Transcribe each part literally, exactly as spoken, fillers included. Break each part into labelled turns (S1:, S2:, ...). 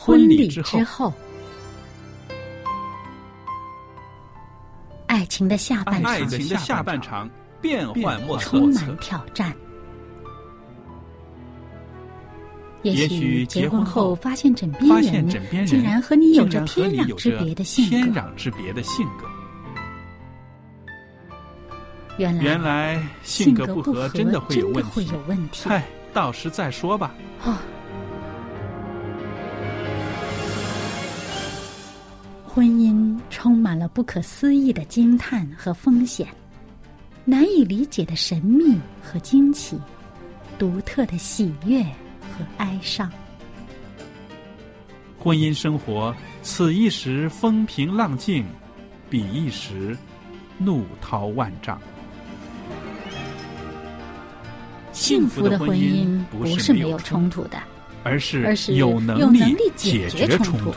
S1: 婚礼之后，爱情的下半场，
S2: 爱情的下半场变幻莫测，
S1: 充满挑战。也许结婚后发现枕边人竟然和你有着天壤之别的性格，
S2: 天壤之别的性格。
S1: 原来，
S2: 原来性格不合真的会有问题。
S1: 会有问题。
S2: 嗨，到时再说吧。
S1: 哦，婚姻充满了不可思议的惊叹和风险，难以理解的神秘和惊奇，独特的喜悦和哀伤。
S2: 婚姻生活，此一时风平浪静，彼一时怒涛万丈。
S1: 幸福的婚姻不是没有冲突的，
S2: 而是
S1: 而是
S2: 有能力解决冲突。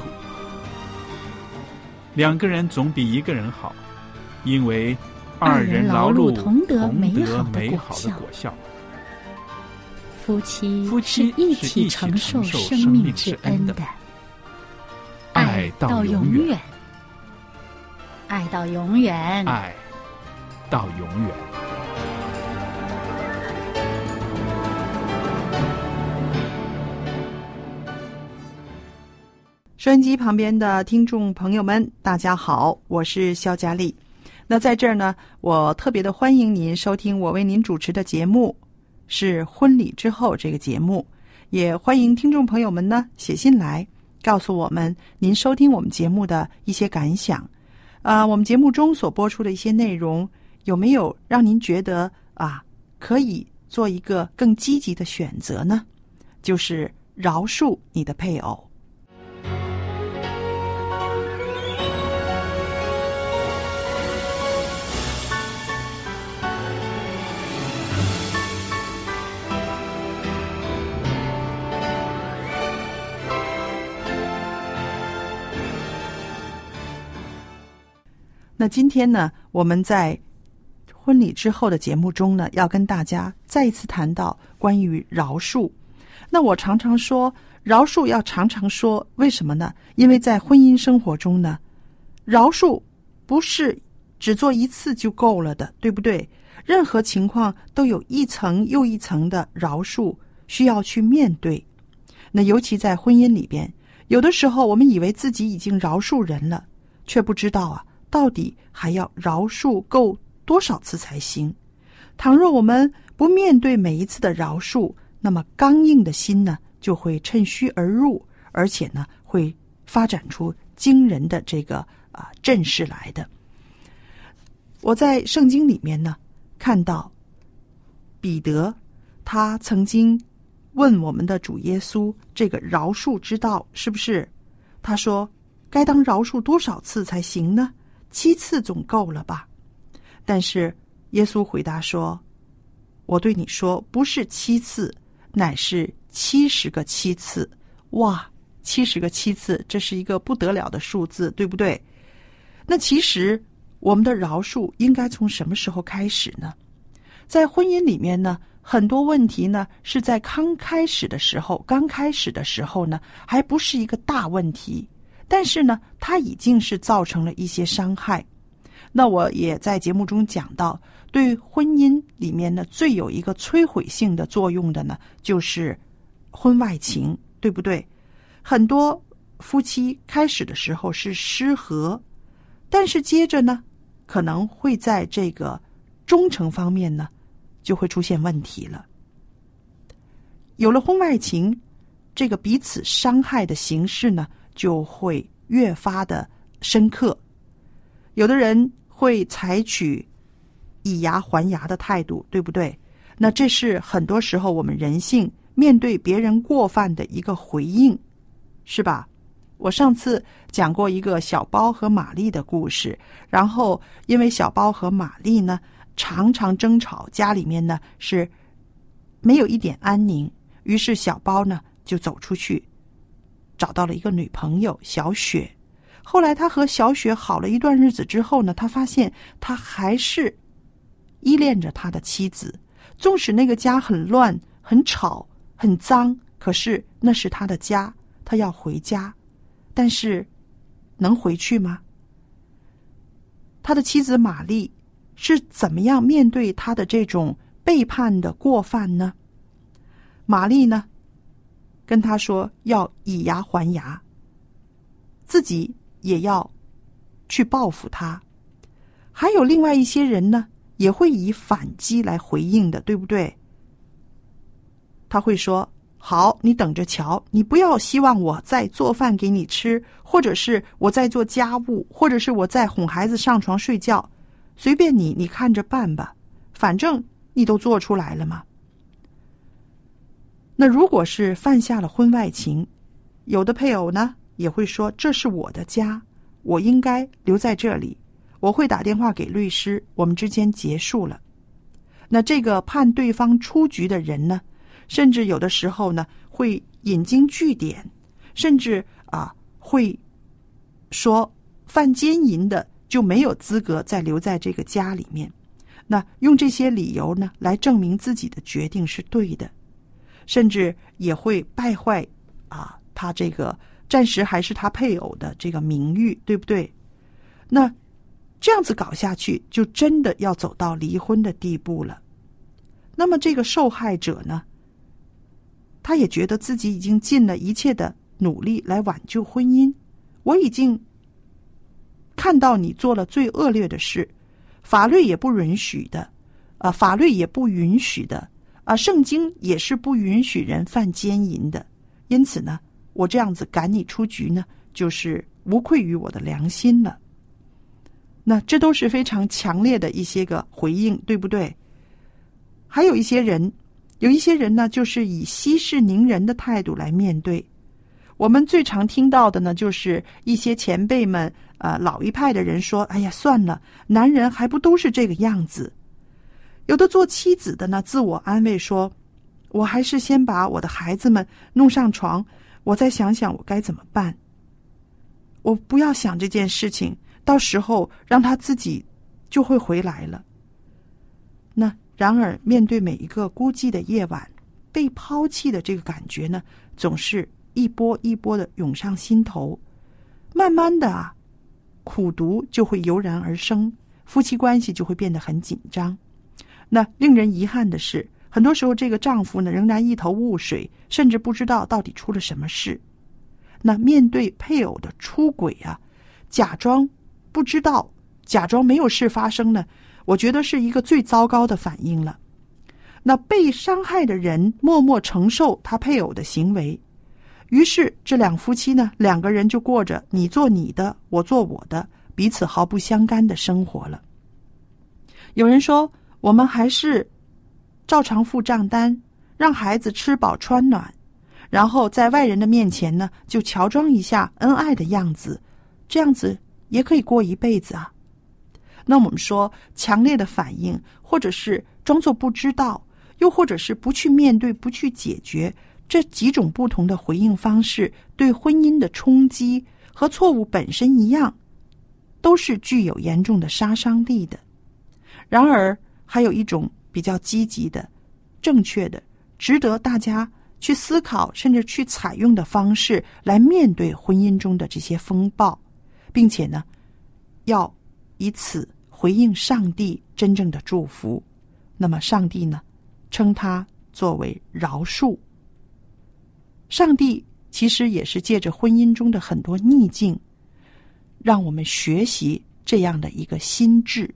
S2: 两个人总比一个人好，因为二人劳碌同得美好的果效。
S1: 夫妻
S2: 夫妻
S1: 是一起承受生命之恩的，
S2: 爱到永远，
S1: 爱到永远，
S2: 爱到永远。
S3: 收音机旁边的听众朋友们，大家好，我是肖佳丽。那在这儿呢，我特别的欢迎您收听我为您主持的节目，是婚礼之后这个节目。也欢迎听众朋友们呢写信来，告诉我们您收听我们节目的一些感想。啊、呃，我们节目中所播出的一些内容，有没有让您觉得啊，可以做一个更积极的选择呢？就是饶恕你的配偶。那今天呢，我们在婚礼之后的节目中呢，要跟大家再一次谈到关于饶恕。那我常常说，饶恕要常常说，为什么呢？因为在婚姻生活中呢，饶恕不是只做一次就够了的，对不对？任何情况都有一层又一层的饶恕需要去面对。那尤其在婚姻里边，有的时候我们以为自己已经饶恕人了，却不知道啊，到底还要饶恕够多少次才行？倘若我们不面对每一次的饶恕，那么刚硬的心呢，就会趁虚而入，而且呢，会发展出惊人的这个啊阵势来的。我在圣经里面呢，看到彼得，他曾经问我们的主耶稣，这个饶恕之道是不是？他说，该当饶恕多少次才行呢？七次总够了吧？但是耶稣回答说，我对你说，不是七次，乃是七十个七次。哇，七十个七次，这是一个不得了的数字，对不对？那其实我们的饶恕应该从什么时候开始呢？在婚姻里面呢，很多问题呢是在刚开始的时候，刚开始的时候呢，还不是一个大问题，但是呢，它已经是造成了一些伤害。那我也在节目中讲到，对婚姻里面呢，最有一个摧毁性的作用的呢，就是婚外情，对不对？很多夫妻开始的时候是失和，但是接着呢，可能会在这个忠诚方面呢，就会出现问题了。有了婚外情，这个彼此伤害的形式呢，就会越发的深刻。有的人会采取以牙还牙的态度，对不对？那这是很多时候我们人性面对别人过犯的一个回应，是吧？我上次讲过一个小包和玛丽的故事，然后因为小包和玛丽呢常常争吵，家里面呢是没有一点安宁，于是小包呢就走出去找到了一个女朋友小雪。后来他和小雪好了一段日子之后呢，他发现他还是依恋着他的妻子，纵使那个家很乱很吵很脏，可是那是他的家， 他要回家，但是能回去吗？他的妻子玛丽是怎么样面对他的这种背叛的过犯呢？玛丽呢，跟他说要以牙还牙，自己也要去报复他。还有另外一些人呢，也会以反击来回应的，对不对？他会说，好，你等着瞧，你不要希望我再做饭给你吃，或者是我在做家务，或者是我在哄孩子上床睡觉，随便你，你看着办吧，反正你都做出来了嘛。那如果是犯下了婚外情，有的配偶呢也会说，这是我的家，我应该留在这里，我会打电话给律师，我们之间结束了。那这个判对方出局的人呢，甚至有的时候呢会引经据典，甚至啊会说犯奸淫的就没有资格再留在这个家里面。那用这些理由呢来证明自己的决定是对的，甚至也会败坏啊他这个暂时还是他配偶的这个名誉，对不对？那这样子搞下去，就真的要走到离婚的地步了。那么这个受害者呢，他也觉得自己已经尽了一切的努力来挽救婚姻，我已经看到你做了最恶劣的事，法律也不允许的，啊，法律也不允许的，啊，圣经也是不允许人犯奸淫的。因此呢，我这样子赶你出局呢，就是无愧于我的良心了。那这都是非常强烈的一些个回应，对不对？还有一些人，有一些人呢，就是以息事宁人的态度来面对。我们最常听到的呢，就是一些前辈们，呃，老一派的人说：“哎呀，算了，男人还不都是这个样子。”有的做妻子的呢，自我安慰说：“我还是先把我的孩子们弄上床，我再想想我该怎么办。我不要想这件事情，到时候让他自己就会回来了。”那然而，面对每一个孤寂的夜晚，被抛弃的这个感觉呢，总是一波一波的涌上心头。慢慢的啊，苦毒就会油然而生，夫妻关系就会变得很紧张。那令人遗憾的是，很多时候这个丈夫呢，仍然一头雾水，甚至不知道到底出了什么事。那面对配偶的出轨啊，假装不知道，假装没有事发生呢，我觉得是一个最糟糕的反应了。那被伤害的人默默承受他配偶的行为，于是这两夫妻呢，两个人就过着你做你的，我做我的，彼此毫不相干的生活了。有人说，我们还是照常付账单，让孩子吃饱穿暖，然后在外人的面前呢，就乔装一下恩爱的样子，这样子也可以过一辈子啊。那我们说，强烈的反应，或者是装作不知道，又或者是不去面对、不去解决，这几种不同的回应方式，对婚姻的冲击和错误本身一样，都是具有严重的杀伤力的。然而，还有一种比较积极的、正确的、值得大家去思考，甚至去采用的方式来面对婚姻中的这些风暴，并且呢，要以此回应上帝真正的祝福。那么上帝呢，称它作为饶恕。上帝其实也是借着婚姻中的很多逆境，让我们学习这样的一个心智。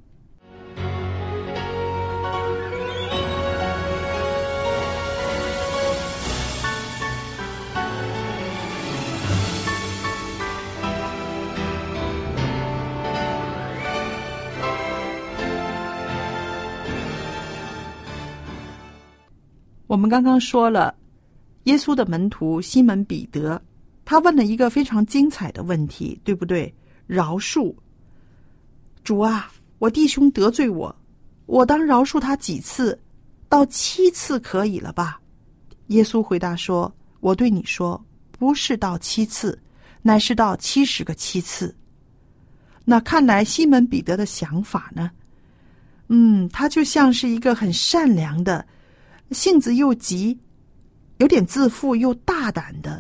S3: 我们刚刚说了，耶稣的门徒西门彼得，他问了一个非常精彩的问题，对不对？饶恕。主啊，我弟兄得罪我，我当饶恕他几次？到七次可以了吧？耶稣回答说，我对你说，不是到七次，乃是到七十个七次。那看来西门彼得的想法呢，嗯，他就像是一个很善良的，性子又急，有点自负又大胆的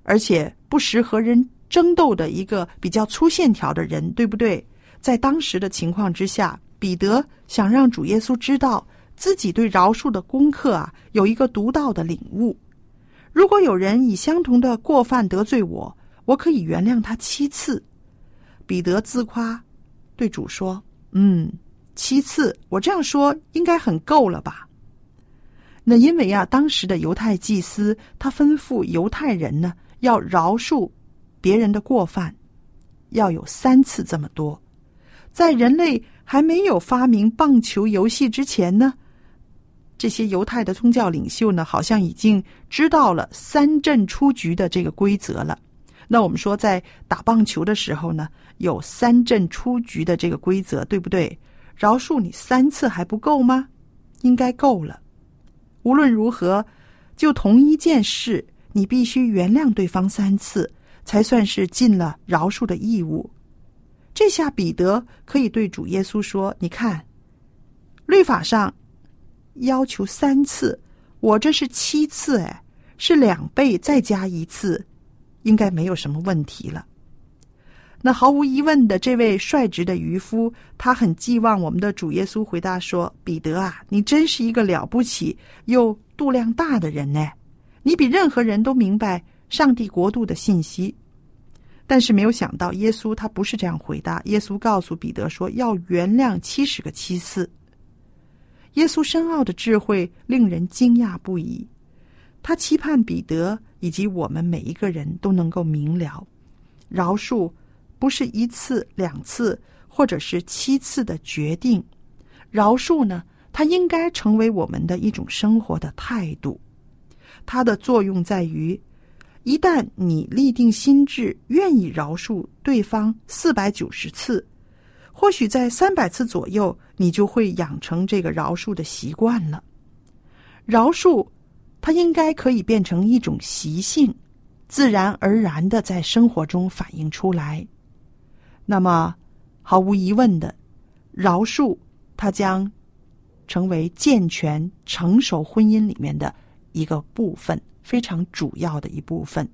S3: 而且不时和人争斗的一个比较粗线条的人，对不对？在当时的情况之下，彼得想让主耶稣知道自己对饶恕的功课啊有一个独到的领悟。如果有人以相同的过犯得罪我，我可以原谅他七次。彼得自夸对主说，嗯，七次，我这样说应该很够了吧？那因为啊，当时的犹太祭司他吩咐犹太人呢，要饶恕别人的过犯，要有三次这么多。在人类还没有发明棒球游戏之前呢，这些犹太的宗教领袖呢，好像已经知道了三振出局的这个规则了。那我们说在打棒球的时候呢，有三振出局的这个规则，对不对？饶恕你三次还不够吗？应该够了。无论如何，就同一件事，你必须原谅对方三次，才算是尽了饶恕的义务。这下彼得可以对主耶稣说，你看，律法上要求三次，我这是七次，哎，是两倍再加一次，应该没有什么问题了。那毫无疑问的，这位率直的渔夫，他很寄望我们的主耶稣回答说，彼得啊，你真是一个了不起又度量大的人呢，你比任何人都明白上帝国度的信息。但是没有想到耶稣他不是这样回答，耶稣告诉彼得说，要原谅七十个七次。耶稣深奥的智慧令人惊讶不已，他期盼彼得以及我们每一个人都能够明了，饶恕不是一次两次或者是七次的决定，饶恕呢，它应该成为我们的一种生活的态度。它的作用在于，一旦你立定心志，愿意饶恕对方四百九十次，或许在三百次左右，你就会养成这个饶恕的习惯了。饶恕它应该可以变成一种习性，自然而然的在生活中反映出来。那么毫无疑问的，饶恕它将成为健全成熟婚姻里面的一个部分，非常主要的一部分。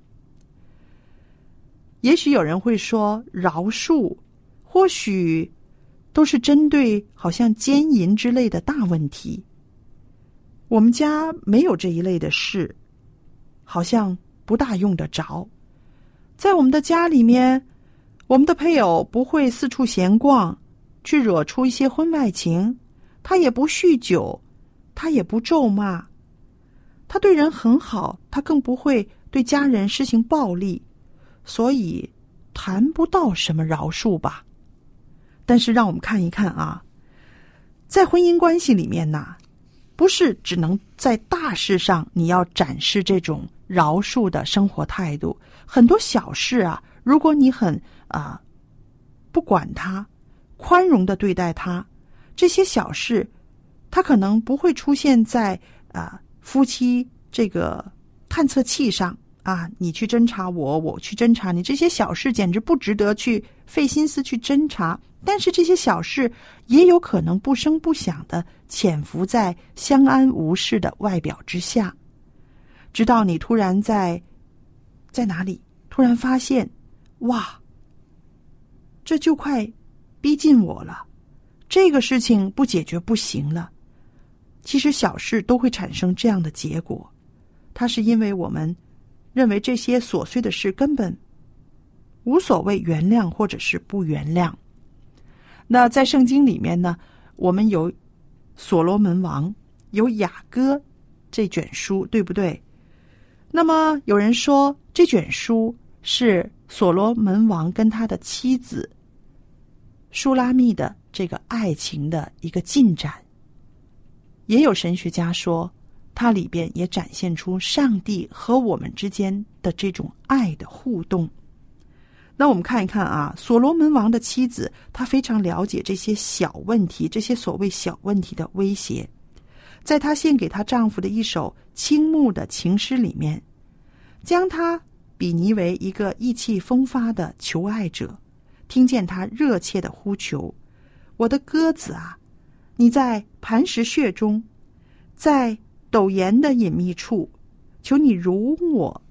S3: 也许有人会说，饶恕或许都是针对好像奸淫之类的大问题，我们家没有这一类的事，好像不大用得着。在我们的家里面，我们的配偶不会四处闲逛，去惹出一些婚外情，他也不酗酒，他也不咒骂，他对人很好，他更不会对家人施行暴力，所以谈不到什么饶恕吧。但是让我们看一看啊，在婚姻关系里面呢，不是只能在大事上你要展示这种饶恕的生活态度，很多小事啊，如果你很啊不管它，宽容的对待它，这些小事它可能不会出现在啊夫妻这个探测器上啊，你去侦查我，我去侦查你，这些小事简直不值得去费心思去侦查。但是这些小事也有可能不声不响的潜伏在相安无事的外表之下，直到你突然在在哪里突然发现，哇，这就快逼近我了，这个事情不解决不行了。其实小事都会产生这样的结果，它是因为我们认为这些琐碎的事根本无所谓原谅或者是不原谅。那在圣经里面呢，我们有所罗门王，有雅歌这卷书，对不对？那么有人说这卷书是所罗门王跟他的妻子舒拉密的这个爱情的一个进展，也有神学家说它里边也展现出上帝和我们之间的这种爱的互动。那我们看一看啊，所罗门王的妻子，她非常了解这些小问题，这些所谓小问题的威胁。在她献给她丈夫的一首倾慕的情诗里面，将她比拟为一个意气风发的求爱者，听见她热切的呼求，我的鸽子啊，你在磐石穴中，在陡岩的隐秘处，求你容我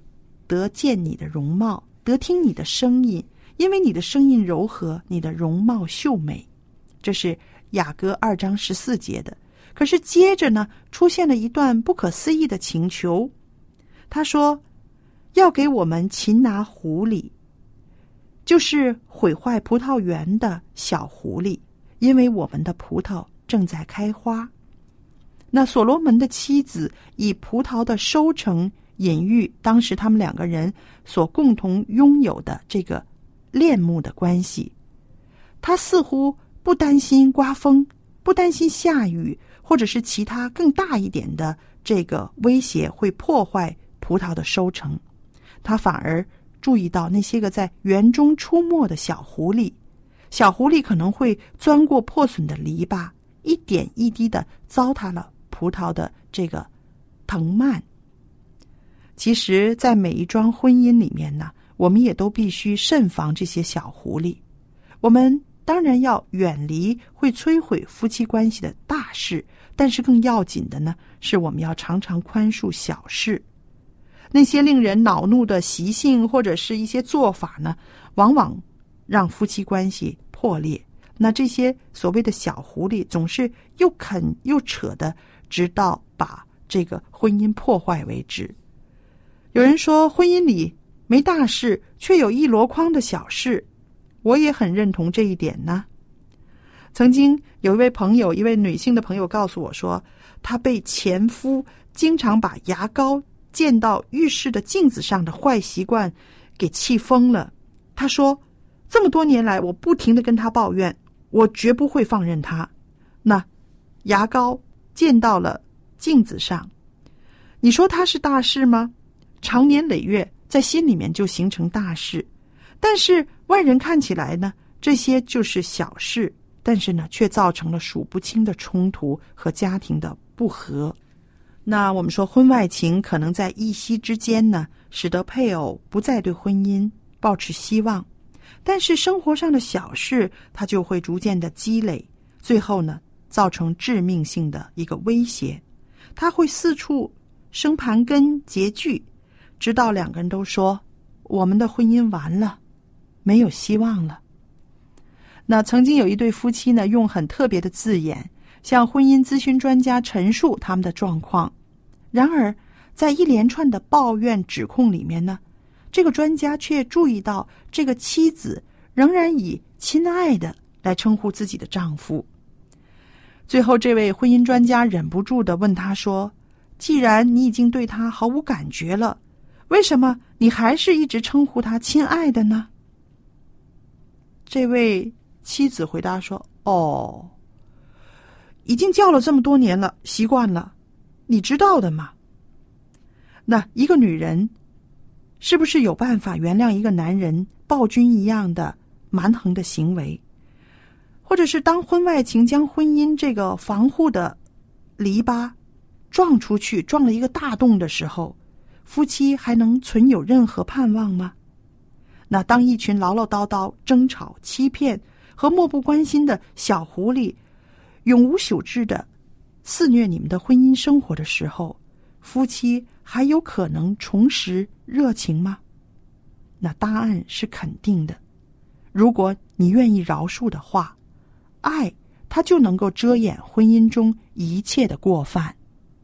S3: 得见你的容貌，得听你的声音，因为你的声音柔和，你的容貌秀美。这是雅歌二章十四节的。可是接着呢，出现了一段不可思议的请求。他说要给我们擒拿狐狸，就是毁坏葡萄园的小狐狸，因为我们的葡萄正在开花。那所罗门的妻子以葡萄的收成隐喻当时他们两个人所共同拥有的这个恋慕的关系。他似乎不担心刮风，不担心下雨，或者是其他更大一点的这个威胁会破坏葡萄的收成。他反而注意到那些个在园中出没的小狐狸，小狐狸可能会钻过破损的篱笆，一点一滴的糟蹋了葡萄的这个藤蔓。其实在每一桩婚姻里面呢，我们也都必须慎防这些小狐狸。我们当然要远离会摧毁夫妻关系的大事，但是更要紧的呢，是我们要常常宽恕小事。那些令人恼怒的习性或者是一些做法呢，往往让夫妻关系破裂。那这些所谓的小狐狸总是又啃又扯的，直到把这个婚姻破坏为止。有人说婚姻里没大事，却有一箩筐的小事，我也很认同这一点呢。曾经有一位朋友，一位女性的朋友告诉我说，她被前夫经常把牙膏溅到浴室的镜子上的坏习惯给气疯了。她说这么多年来我不停地跟他抱怨，我绝不会放任他。那牙膏溅到了镜子上，你说它是大事吗？长年累月在心里面就形成大事，但是外人看起来呢，这些就是小事，但是呢却造成了数不清的冲突和家庭的不和。那我们说婚外情可能在一夕之间呢，使得配偶不再对婚姻抱持希望，但是生活上的小事它就会逐渐的积累，最后呢造成致命性的一个威胁。它会四处生盘根结聚，直到两个人都说我们的婚姻完了，没有希望了。那曾经有一对夫妻呢，用很特别的字眼向婚姻咨询专家陈述他们的状况。然而在一连串的抱怨指控里面呢，这个专家却注意到这个妻子仍然以亲爱的来称呼自己的丈夫。最后这位婚姻专家忍不住地问他说，既然你已经对他毫无感觉了，为什么你还是一直称呼他亲爱的呢？这位妻子回答说，哦，已经叫了这么多年了，习惯了，你知道的嘛。那一个女人是不是有办法原谅一个男人暴君一样的蛮横的行为？或者是当婚外情将婚姻这个防护的篱笆撞出去，撞了一个大洞的时候，夫妻还能存有任何盼望吗？那当一群唠唠叨叨、争吵、欺骗和漠不关心的小狐狸永无休止的肆虐你们的婚姻生活的时候，夫妻还有可能重拾热情吗？那答案是肯定的。如果你愿意饶恕的话，爱它就能够遮掩婚姻中一切的过犯。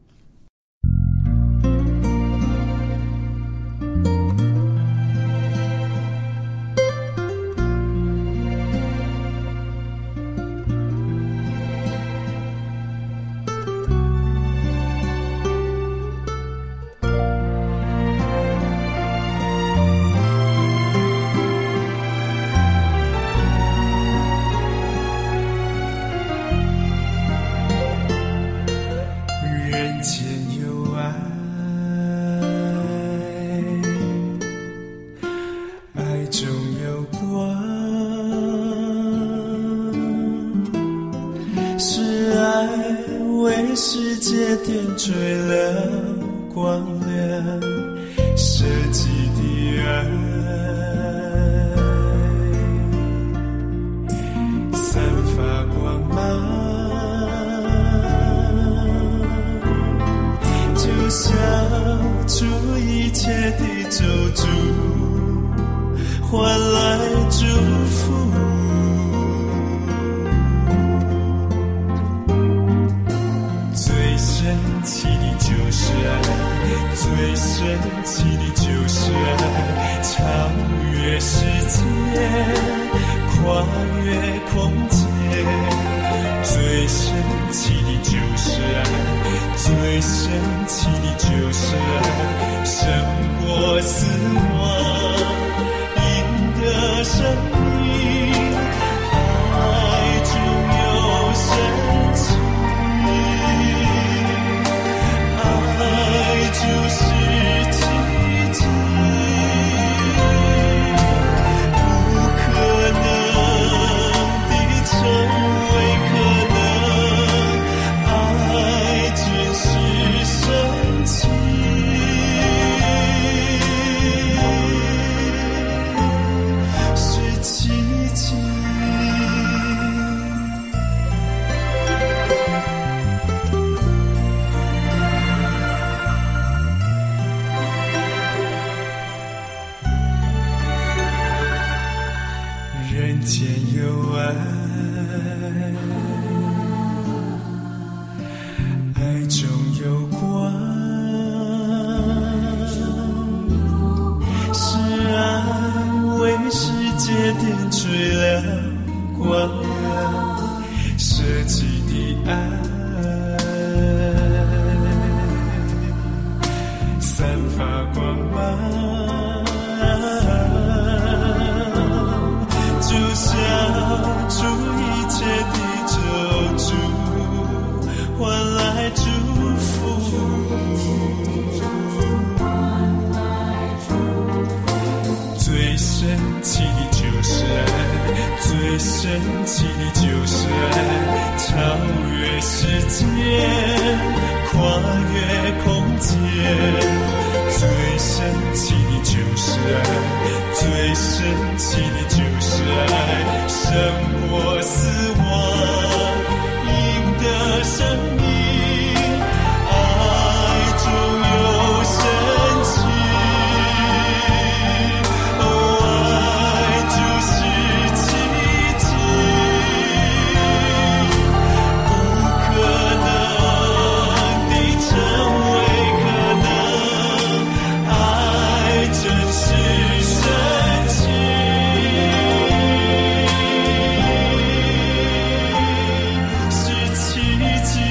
S4: 点缀了光亮，设计的爱散发光芒，就消除一切的咒诅， 来祝福。最神奇的就是爱，最神奇的就是爱，超越时间，跨越空间。最神奇的就是爱，最神奇的就是爱，胜过死亡，赢得生命，爱中有神奇，爱就是奇迹，不可能的成为可能，爱真是神奇，是奇迹。人间有爱，爱中有光，是爱为世界点缀了光亮，设计的爱散发光芒，就像出一切的救主，换来祝福。最神奇的就是爱，最神奇的就是爱，超越时间，跨越空间。最神奇的就是爱，最神奇的就是爱，胜过死亡，赢得生命，爱中有神奇，哦，爱就是奇迹，不可能的成为可能，爱真是神奇，是奇迹。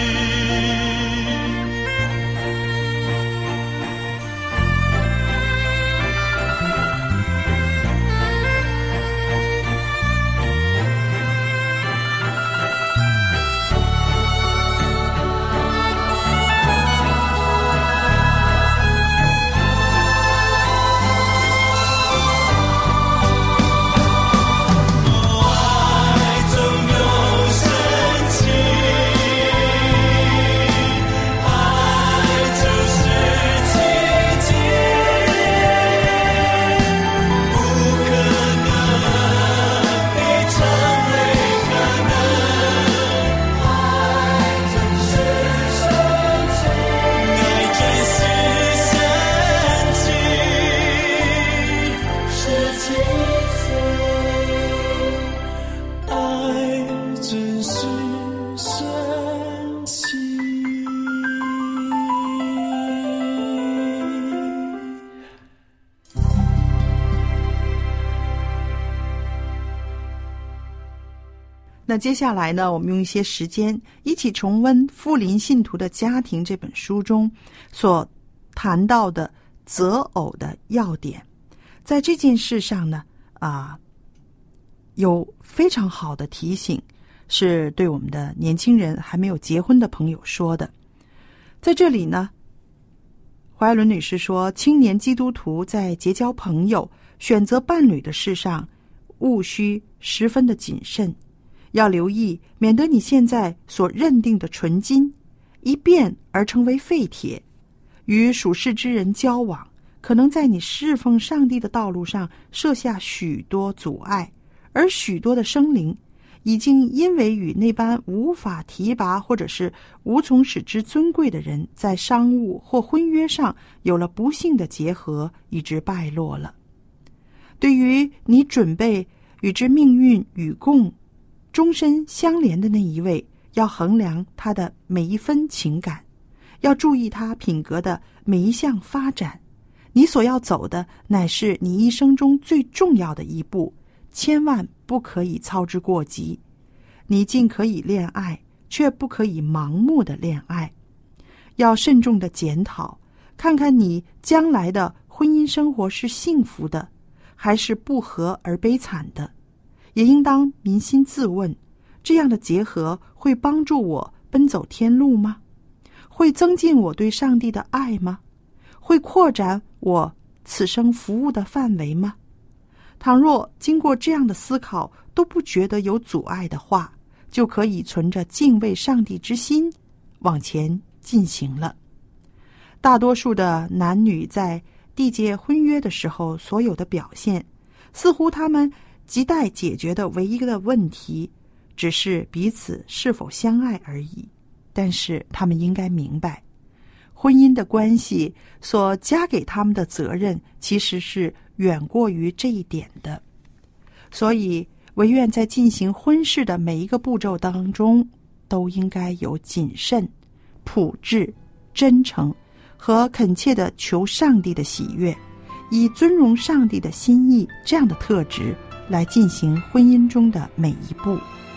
S3: 那接下来呢，我们用一些时间一起重温《富林信徒的家庭》这本书中所谈到的择偶的要点。在这件事上呢，啊，有非常好的提醒，是对我们的年轻人还没有结婚的朋友说的。在这里呢，怀艾伦女士说，青年基督徒在结交朋友、选择伴侣的事上，务需十分的谨慎。要留意，免得你现在所认定的纯金一变而成为废铁，与属世之人交往，可能在你侍奉上帝的道路上设下许多阻碍，而许多的生灵已经因为与那般无法提拔或者是无从使之尊贵的人在商务或婚约上有了不幸的结合，以致败落了。 对于你准备与之命运与共、终身相连的那一位，要衡量他的每一分情感，要注意他品格的每一项发展。你所要走的乃是你一生中最重要的一步，千万不可以操之过急。你尽可以恋爱，却不可以盲目的恋爱。要慎重的检讨，看看你将来的婚姻生活是幸福的，还是不和而悲惨的。也应当扪心自问，这样的结合会帮助我奔走天路吗？会增进我对上帝的爱吗？会扩展我此生服务的范围吗？倘若经过这样的思考都不觉得有阻碍的话，就可以存着敬畏上帝之心往前进行了。大多数的男女在缔结婚约的时候所有的表现，似乎他们亟待解决的唯一的问题只是彼此是否相爱而已。但是他们应该明白，婚姻的关系所加给他们的责任其实是远过于这一点的。所以惟愿在进行婚事的每一个步骤当中，都应该有谨慎、朴质、真诚和恳切的求上帝的喜悦，以尊荣上帝的心意这样的特质来进行婚姻中的每一步。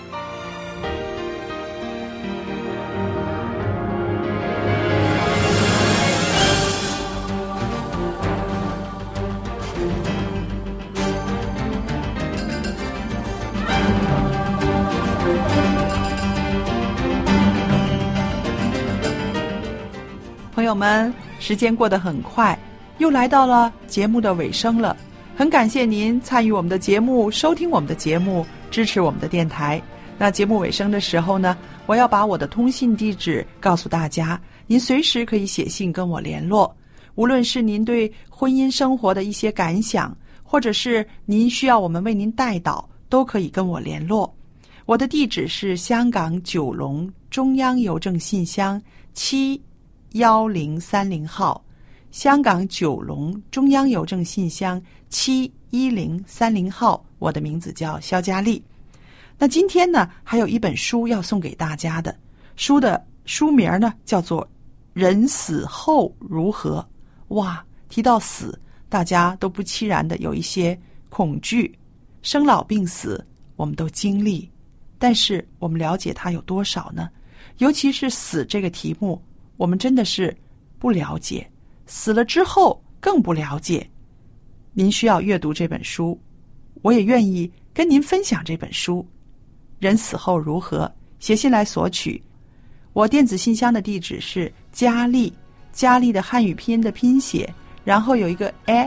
S3: 朋友们，时间过得很快，又来到了节目的尾声了。很感谢您参与我们的节目，收听我们的节目，支持我们的电台。那节目尾声的时候呢，我要把我的通信地址告诉大家，您随时可以写信跟我联络。无论是您对婚姻生活的一些感想，或者是您需要我们为您代祷，都可以跟我联络。我的地址是香港九龙中央邮政信箱七幺零三零号，香港九龙中央邮政信箱七一零三零号。我的名字叫肖佳丽。那今天呢，还有一本书要送给大家的，书的书名呢叫做《人死后如何》。哇，提到死，大家都不期然的有一些恐惧。生老病死我们都经历，但是我们了解它有多少呢？尤其是死这个题目，我们真的是不了解，死了之后更不了解。您需要阅读这本书，我也愿意跟您分享这本书。人死后如何？写信来索取。我电子信箱的地址是佳丽，佳丽的汉语拼音的拼写，然后有一个 at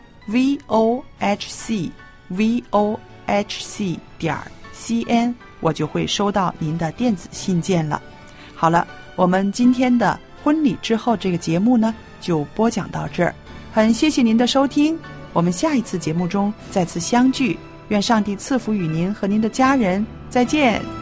S3: vohc vohc 点 cn， 我就会收到您的电子信件了。好了，我们今天的婚礼之后这个节目呢，就播讲到这儿。很谢谢您的收听，我们下一次节目中再次相聚。愿上帝赐福与您和您的家人，再见。